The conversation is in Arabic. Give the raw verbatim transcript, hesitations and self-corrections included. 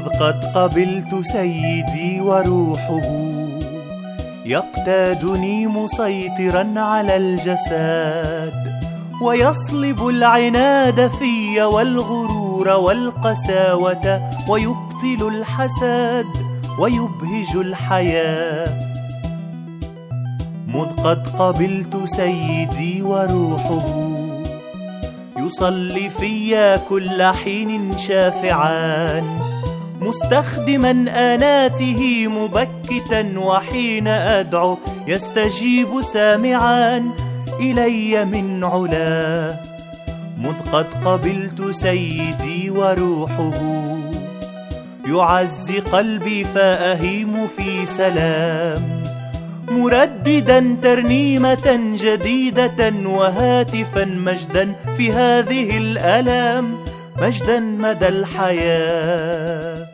مذ قد قبلت سيدي وروحه يقتادني مسيطرا على الجسد، ويصلب العناد في والغرور والقساوة، ويبطل الحسد ويبهج الحياة. مذ قد قبلت سيدي وروحه يصلي في كل حين شافعا، مستخدما آناته مبكتا، وحين أدعو يستجيب سامعا إلي من علاه. مذ قد قبلت سيدي وروحه يعزي قلبي فأهيم في سلام، مرددا ترنيمة جديدة وهاتفا مجدا في هذه الآلام، مجدا مدى الحياة.